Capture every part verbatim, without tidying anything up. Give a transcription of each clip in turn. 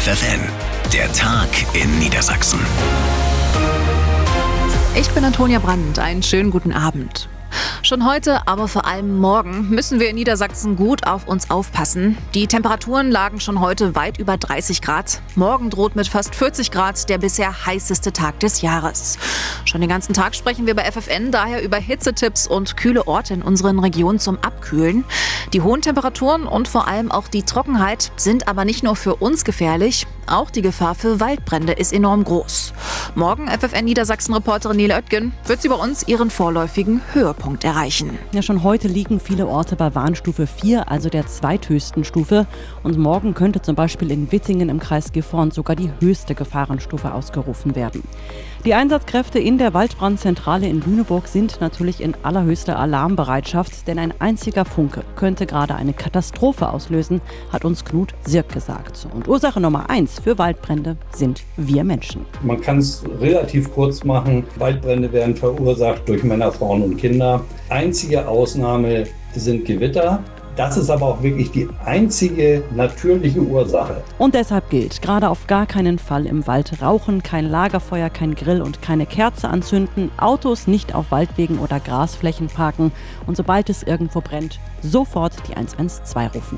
F F N, der Tag in Niedersachsen. Ich bin Antonia Brandt, einen schönen guten Abend. Schon heute, aber vor allem morgen, müssen wir in Niedersachsen gut auf uns aufpassen. Die Temperaturen lagen schon heute weit über dreißig Grad. Morgen droht mit fast vierzig Grad der bisher heißeste Tag des Jahres. Schon den ganzen Tag sprechen wir bei F F N daher über Hitzetipps und kühle Orte in unseren Regionen zum Abkühlen. Die hohen Temperaturen und vor allem auch die Trockenheit sind aber nicht nur für uns gefährlich, auch die Gefahr für Waldbrände ist enorm groß. Morgen F F N Niedersachsen-Reporterin Nele Oettgen wird sie bei uns ihren vorläufigen Höhepunkt erreichen. Ja, schon heute liegen viele Orte bei Warnstufe vier, also der zweithöchsten Stufe. Und morgen könnte zum Beispiel in Wittingen im Kreis Gifhorn sogar die höchste Gefahrenstufe ausgerufen werden. Die Einsatzkräfte in der Waldbrandzentrale in Lüneburg sind natürlich in allerhöchster Alarmbereitschaft, denn ein einziger Funke könnte gerade eine Katastrophe auslösen, hat uns Knut Sirk gesagt. Und Ursache Nummer eins für Waldbrände sind wir Menschen. Man kann es relativ kurz machen. Waldbrände werden verursacht durch Männer, Frauen und Kinder. Einzige Ausnahme sind Gewitter. Das ist aber auch wirklich die einzige natürliche Ursache. Und deshalb gilt, gerade auf gar keinen Fall im Wald rauchen, kein Lagerfeuer, kein Grill und keine Kerze anzünden, Autos nicht auf Waldwegen oder Grasflächen parken und sobald es irgendwo brennt, sofort die eins eins zwei rufen.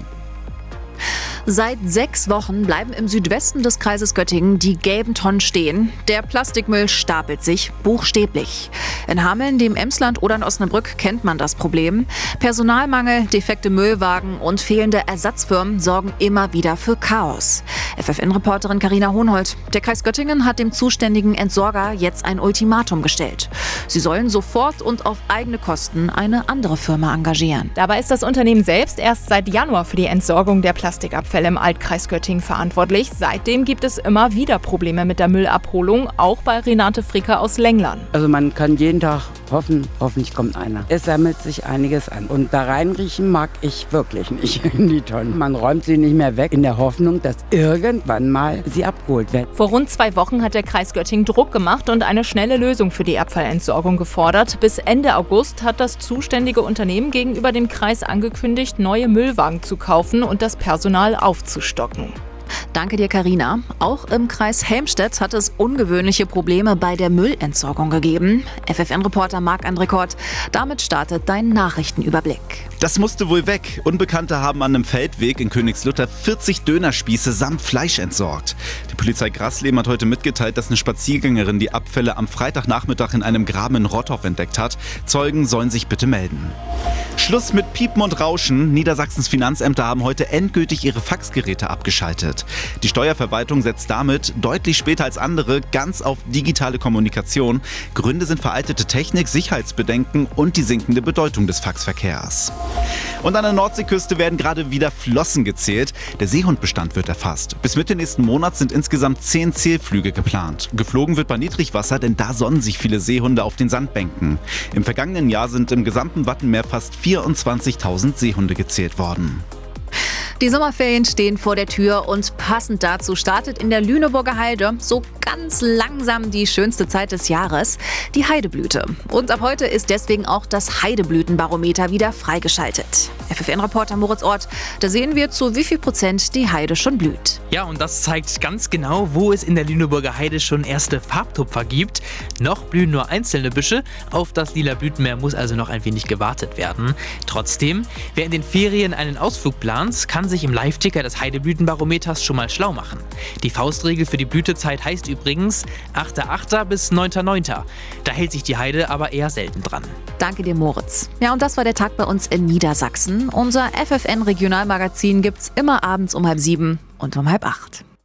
Seit sechs Wochen bleiben im Südwesten des Kreises Göttingen die gelben Tonnen stehen. Der Plastikmüll stapelt sich buchstäblich. In Hameln, dem Emsland oder in Osnabrück kennt man das Problem. Personalmangel, defekte Müllwagen und fehlende Ersatzfirmen sorgen immer wieder für Chaos. F F N-Reporterin Carina Hohnhold. Der Kreis Göttingen hat dem zuständigen Entsorger jetzt ein Ultimatum gestellt. Sie sollen sofort und auf eigene Kosten eine andere Firma engagieren. Dabei ist das Unternehmen selbst erst seit Januar für die Entsorgung der Plastikabfälle im Altkreis Göttingen verantwortlich. Seitdem gibt es immer wieder Probleme mit der Müllabholung, auch bei Renate Fricke aus Lenglern. Also man kann jeden Tag hoffen, hoffentlich kommt einer. Es sammelt sich einiges an und da reinriechen mag ich wirklich nicht in die Tonnen. Man räumt sie nicht mehr weg in der Hoffnung, dass irgendwann mal sie abgeholt wird. Vor rund zwei Wochen hat der Kreis Göttingen Druck gemacht und eine schnelle Lösung für die Abfallentsorgung gefordert. Bis Ende August hat das zuständige Unternehmen gegenüber dem Kreis angekündigt, neue Müllwagen zu kaufen und das Personal aufzustocken. Danke dir, Carina. Auch im Kreis Helmstedt hat es ungewöhnliche Probleme bei der Müllentsorgung gegeben. F F N-Reporter Marc-André Kort, damit startet dein Nachrichtenüberblick. Das musste wohl weg. Unbekannte haben an einem Feldweg in Königslutter vierzig Dönerspieße samt Fleisch entsorgt. Die Polizei Grasleben hat heute mitgeteilt, dass eine Spaziergängerin die Abfälle am Freitagnachmittag in einem Graben in Rotthof entdeckt hat. Zeugen sollen sich bitte melden. Schluss mit Piepen und Rauschen. Niedersachsens Finanzämter haben heute endgültig ihre Faxgeräte abgeschaltet. Die Steuerverwaltung setzt damit deutlich später als andere ganz auf digitale Kommunikation. Gründe sind veraltete Technik, Sicherheitsbedenken und die sinkende Bedeutung des Faxverkehrs. Und an der Nordseeküste werden gerade wieder Flossen gezählt. Der Seehundbestand wird erfasst. Bis Mitte nächsten Monats sind insgesamt zehn Zählflüge geplant. Geflogen wird bei Niedrigwasser, denn da sonnen sich viele Seehunde auf den Sandbänken. Im vergangenen Jahr sind im gesamten Wattenmeer fast vierundzwanzigtausend Seehunde gezählt worden. Die Sommerferien stehen vor der Tür und passend dazu startet in der Lüneburger Heide so ganz langsam die schönste Zeit des Jahres, die Heideblüte. Und ab heute ist deswegen auch das Heideblütenbarometer wieder freigeschaltet. F F N-Reporter Moritz Ort, da sehen wir, zu wie viel Prozent die Heide schon blüht. Ja, und das zeigt ganz genau, wo es in der Lüneburger Heide schon erste Farbtupfer gibt. Noch blühen nur einzelne Büsche, auf das lila Blütenmeer muss also noch ein wenig gewartet werden. Trotzdem, wer in den Ferien einen Ausflug plant, kann sich im Live-Ticker des Heideblütenbarometers schon mal schlau machen. Die Faustregel für die Blütezeit heißt übrigens achter achter bis neunter neunter Da hält sich die Heide aber eher selten dran. Danke dir, Moritz. Ja, und das war der Tag bei uns in Niedersachsen. Unser F F N-Regionalmagazin gibt's immer abends um halb sieben und um halb acht.